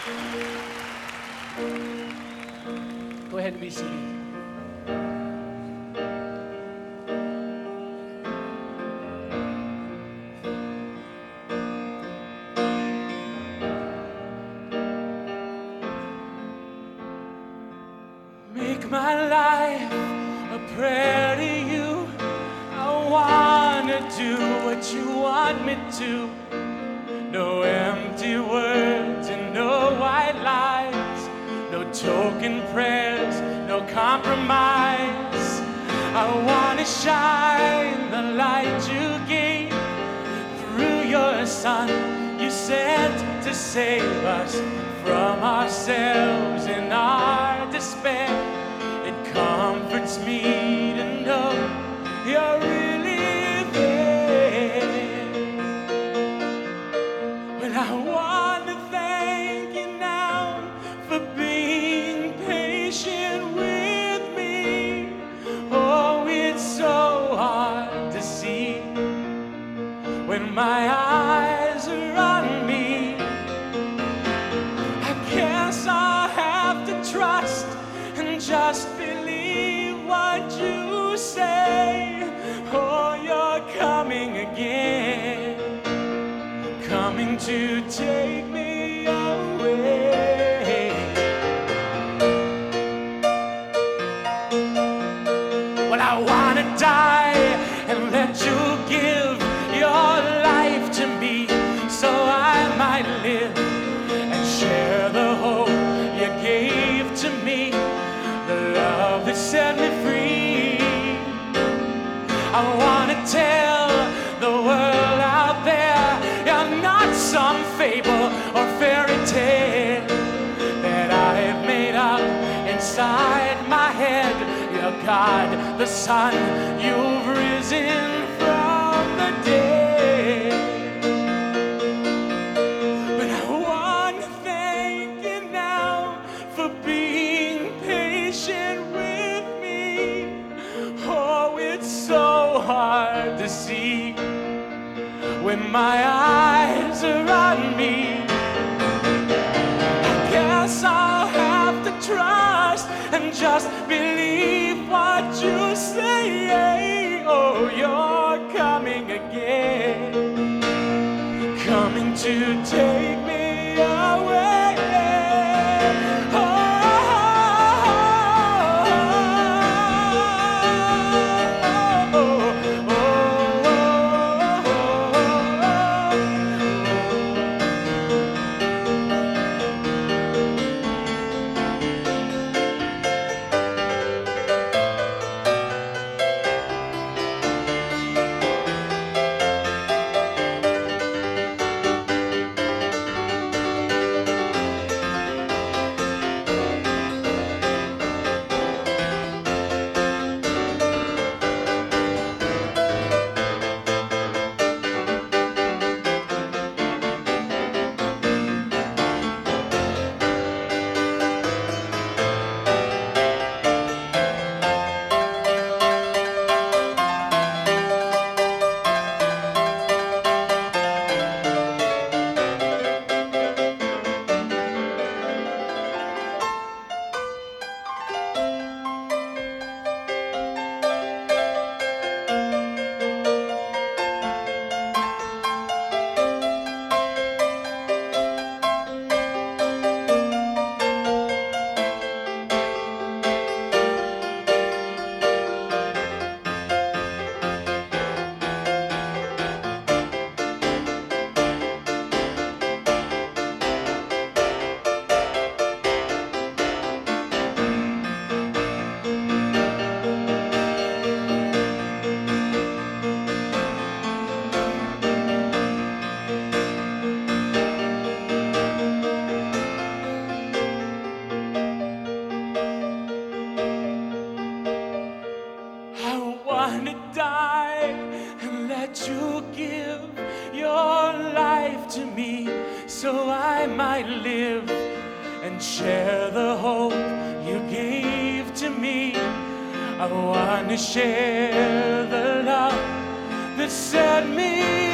Go ahead and be seated. Make my life a prayer to you. I wanna do what you want me to. No empty words and no white lies, no token prayers, no compromise. I wanna shine the light you gave through your Son. You sent to save us from ourselves and our despair. It comforts me to know you're really there. But I want to thank you now for being patient with me. Oh, it's so hard to see when my eyes are on me. I guess I'll have to trust and just believe what you say. Oh, you're coming again, coming to take me away. Well, I wanna die and let you give your life to me, so I might live and share the hope you gave to me, the love that set me free. I wanna tell the world out there you're not some fable or fairy tale that I've made up inside my head. You're God the Son, you've risen from the dead. But I want to thank you now for being patient with me. Oh, it's so hard to see when my eyes are on me. I guess I'll have to trust and just believe what you say. Oh, you're coming again, coming to take me away. wanna die and let you give your life to me so I might live and share the hope you gave to me. I wanna share the love that set me